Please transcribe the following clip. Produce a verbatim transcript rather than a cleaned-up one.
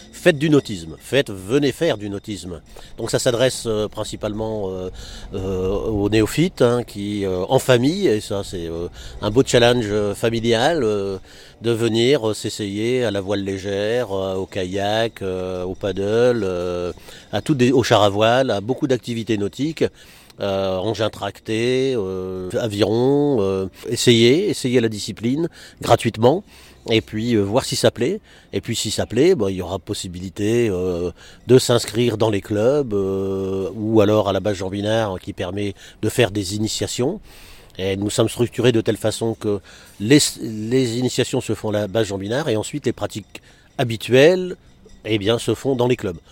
faites du nautisme, faites, venez faire du nautisme. Donc ça s'adresse euh, principalement euh, euh, aux néophytes hein, qui euh, en famille, et ça c'est euh, un beau challenge euh, familial euh, de venir euh, s'essayer à la voile légère, euh, au kayak, euh, au paddle, euh, à tout des, au char à voile, à beaucoup d'activités nautiques. Euh, engins tractés, euh, aviron, euh, essayer, essayer la discipline gratuitement et puis euh, voir si ça plaît. Et puis si ça plaît, bah, il y aura possibilité euh, de s'inscrire dans les clubs euh, ou alors à la base Jean Binard qui permet de faire des initiations. Et nous sommes structurés de telle façon que les, les initiations se font à la base Jean Binard et ensuite les pratiques habituelles eh bien, se font dans les clubs.